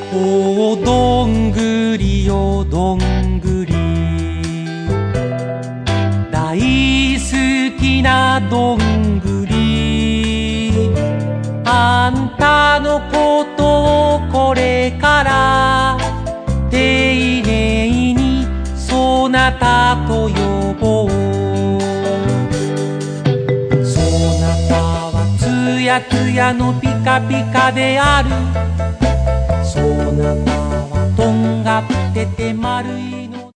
おどんぐりよどんぐり、大好きなどんぐり、あんたのことをこれから丁寧にそなたと呼ぼう。そなたはつやつやのピカピカである。そなたはとんがってて丸い